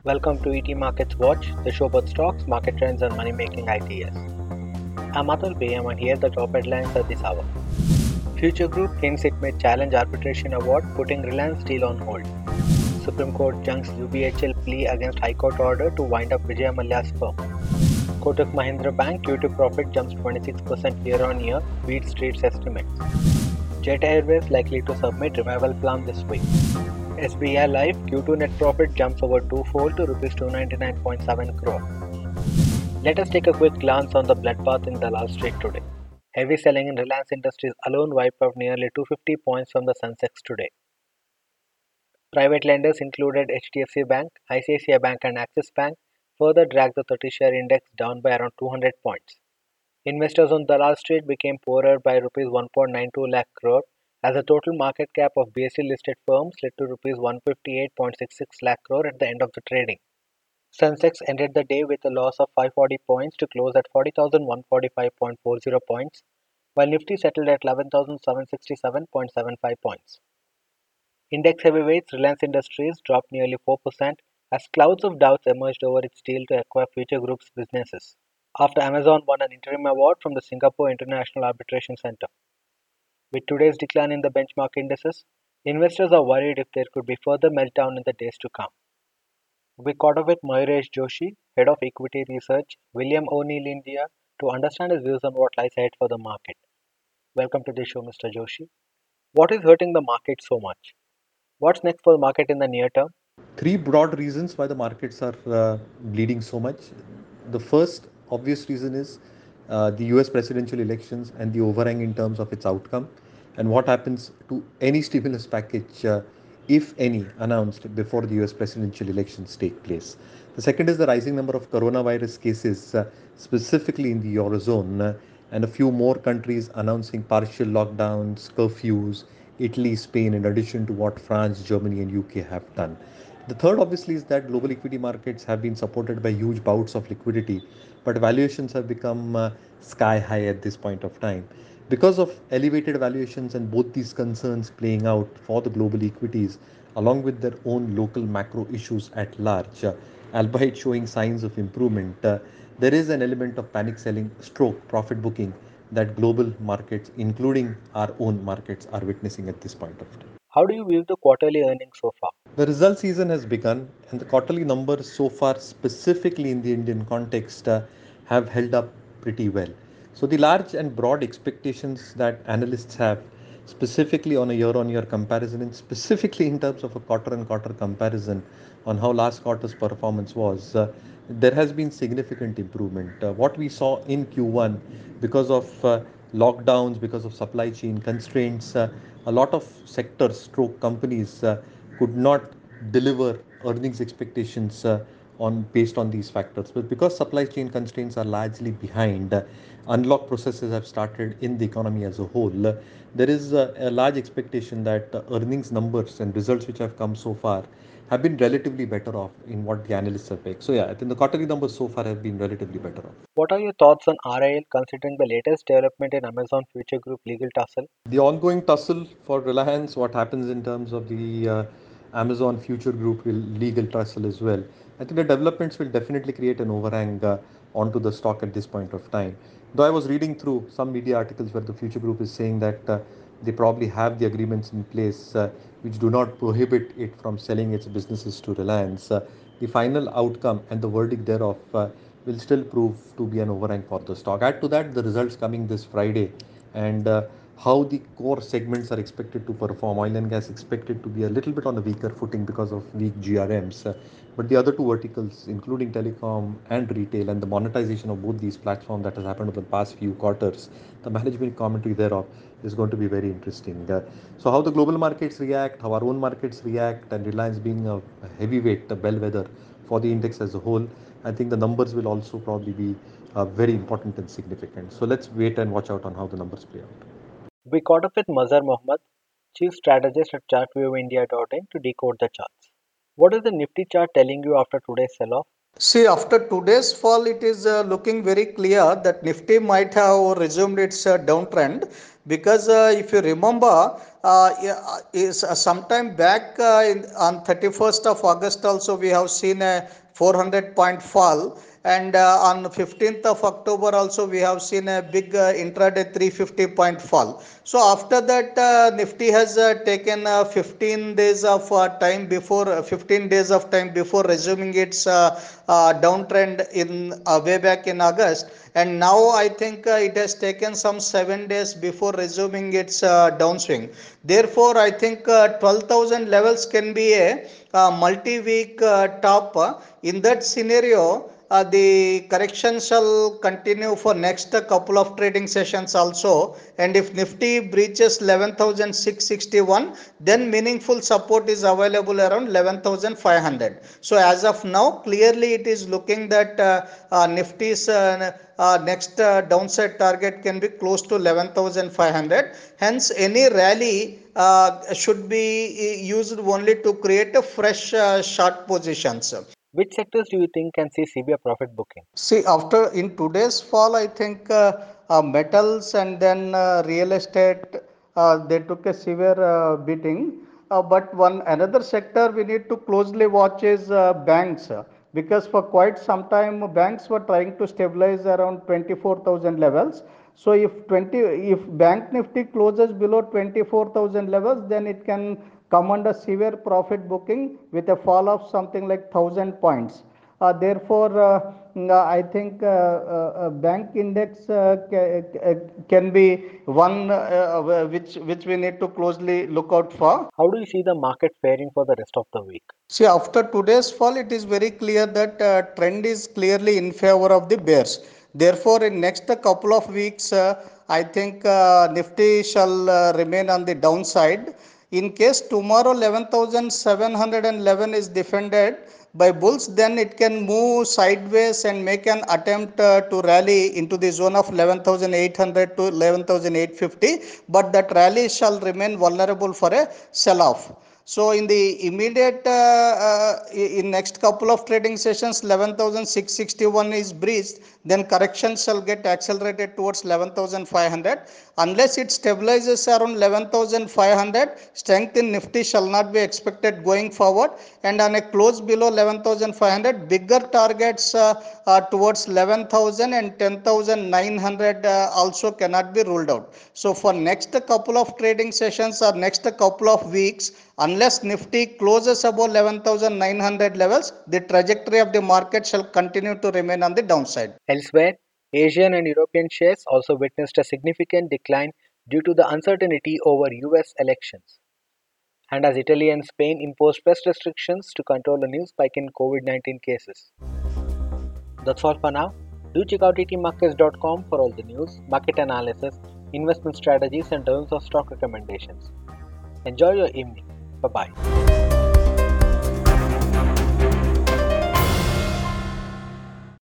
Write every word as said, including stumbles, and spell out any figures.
Welcome to E T Markets Watch, the show about stocks, market trends, and money making ideas. I'm Atul B. and here are the top headlines at this hour. Future Group hints it may challenge arbitration award, putting Reliance deal on hold. Supreme Court junks U B H L plea against High Court order to wind up Vijay Mallya's firm. Kotak Mahindra Bank Q two profit jumps twenty-six percent year on year, beats Street's estimates. Jet Airways likely to submit revival plan this week. S B I Life Q two net profit jumps over twofold to rupees two hundred ninety-nine point seven crore. Let us take a quick glance on the bloodbath in Dalal Street today. Heavy selling in Reliance Industries alone wiped out nearly two hundred fifty points from the Sensex today. Private lenders included H D F C Bank, I C I C I Bank and Axis Bank further dragged the thirty-share index down by around two hundred points. Investors on Dalal Street became poorer by rupees one point nine two lakh crore as the total market cap of B S E listed firms slid to rupees one hundred fifty-eight point six six lakh crore at the end of the trading. Sensex ended the day with a loss of five hundred forty points to close at forty thousand one hundred forty-five point four zero points, while Nifty settled at eleven thousand seven hundred sixty-seven point seven five points. Index heavyweights Reliance Industries dropped nearly four percent as clouds of doubts emerged over its deal to acquire Future Group's businesses, after Amazon won an interim award from the Singapore International Arbitration Centre. With today's decline in the benchmark indices, investors are worried if there could be further meltdown in the days to come. We caught up with Mayuresh Joshi, Head of Equity Research, William O'Neill India, to understand his views on what lies ahead for the market. Welcome to the show, Mister Joshi. What is hurting the market so much? What's next for the market in the near term? Three broad reasons why the markets are uh, bleeding so much. The first obvious reason is uh, the U S presidential elections and the overhang in terms of its outcome and what happens to any stimulus package, uh, if any, announced before the U S presidential elections take place. The second is the rising number of coronavirus cases, uh, specifically in the Eurozone, uh, and a few more countries announcing partial lockdowns, curfews, Italy, Spain, in addition to what France, Germany, and U K have done. The third, obviously, is that global equity markets have been supported by huge bouts of liquidity, but valuations have become uh, sky high at this point of time. Because of elevated valuations and both these concerns playing out for the global equities, along with their own local macro issues at large, uh, albeit showing signs of improvement, uh, there is an element of panic selling stroke profit booking that global markets, including our own markets, are witnessing at this point of time. How do you view the quarterly earnings so far? The result season has begun, and the quarterly numbers so far, specifically in the Indian context, uh, have held up pretty well. So, the large and broad expectations that analysts have, specifically on a year on year comparison, and specifically in terms of a quarter on quarter comparison on how last quarter's performance was, uh, there has been significant improvement. Uh, what we saw in Q one, because of uh, lockdowns, because of supply chain constraints, uh, a lot of sectors, stroke companies, uh, could not deliver earnings expectations uh, on based on these factors. But because supply chain constraints are largely behind, uh, unlock processes have started in the economy as a whole. Uh, there is a, a large expectation that uh, earnings numbers and results which have come so far have been relatively better off in what the analysts have picked. So yeah, I think the quarterly numbers so far have been relatively better off. What are your thoughts on R I L considering the latest development in Amazon Future Group legal tussle? The ongoing tussle for Reliance, what happens in terms of the uh, Amazon Future Group will legal tussle as well. I think the developments will definitely create an overhang uh, onto the stock at this point of time. Though I was reading through some media articles where the Future Group is saying that uh, they probably have the agreements in place uh, which do not prohibit it from selling its businesses to Reliance. Uh, the final outcome and the verdict thereof uh, will still prove to be an overhang for the stock. Add to that the results coming this Friday and uh, how the core segments are expected to perform. Oil and gas expected to be a little bit on a weaker footing because of weak G R Ms. Uh, but the other two verticals, including telecom and retail, and the monetization of both these platforms that has happened over the past few quarters, the management commentary thereof is going to be very interesting. Uh, so, how the global markets react, how our own markets react, and Reliance being a, a heavyweight, a bellwether for the index as a whole, I think the numbers will also probably be uh, very important and significant. So, let's wait and watch out on how the numbers play out. We caught up with Mazhar Mohammed, Chief Strategist at chartview india dot in, to decode the charts. What is the Nifty chart telling you after today's sell-off? See, after today's fall, it is uh, looking very clear that Nifty might have resumed its uh, downtrend. because uh, if you remember, uh, yeah, is uh, sometime back uh, in, on thirty-first of August also we have seen a four hundred point fall, and uh, on fifteenth of October also we have seen a big uh, intraday three hundred fifty point fall. So after that uh, Nifty has uh, taken uh, fifteen days of uh, time before uh, fifteen days of time before resuming its uh, uh, downtrend in uh, way back in August, and now I think uh, it has taken some seven days before resuming its uh, downswing. Therefore, I think uh, twelve thousand levels can be a uh, multi-week uh, top. In that scenario, uh, the correction shall continue for next couple of trading sessions also, and if Nifty breaches eleven thousand six hundred sixty-one, then meaningful support is available around eleven thousand five hundred. So as of now, clearly it is looking that uh, uh, Nifty's uh, uh, next uh, downside target can be close to eleven thousand five hundred. Hence, any rally uh, should be used only to create a fresh uh, short positions. Which sectors do you think can see severe profit booking? See, after in today's fall, I think uh, uh, metals and then uh, real estate, uh, they took a severe uh, beating. Uh, but one another sector we need to closely watch is uh, banks, uh, because for quite some time banks were trying to stabilize around twenty-four thousand levels. So if twenty if Bank Nifty closes below twenty-four thousand levels, then it can come under severe profit booking with a fall of something like one thousand points. Uh, therefore, uh, mm, uh, I think uh, uh, uh, bank index uh, ca- ca- can be one uh, uh, which which we need to closely look out for. How do you see the market faring for the rest of the week? See, after today's fall, it is very clear that uh, trend is clearly in favor of the bears. Therefore, in next couple of weeks, uh, I think uh, Nifty shall uh, remain on the downside. In case tomorrow eleven thousand seven hundred eleven is defended by bulls, then it can move sideways and make an attempt uh, to rally into the zone of eleven thousand eight hundred to eleven thousand eight hundred fifty, but that rally shall remain vulnerable for a sell-off. So in the immediate uh, uh, in next couple of trading sessions, eleven thousand six hundred sixty-one is breached, then correction shall get accelerated towards eleven thousand five hundred. Unless it stabilizes around eleven thousand five hundred, strength in Nifty shall not be expected going forward, and on a close below eleven thousand five hundred, bigger targets uh, uh, towards eleven thousand and ten thousand nine hundred uh, also cannot be ruled out. So for next couple of trading sessions or next couple of weeks, unless Nifty closes above eleven thousand nine hundred levels, the trajectory of the market shall continue to remain on the downside. Elsewhere, Asian and European shares also witnessed a significant decline due to the uncertainty over U S elections, and as Italy and Spain imposed fresh restrictions to control a new spike in COVID nineteen cases. That's all for now. Do check out E T markets dot com for all the news, market analysis, investment strategies, and dozens of stock recommendations. Enjoy your evening. Bye bye.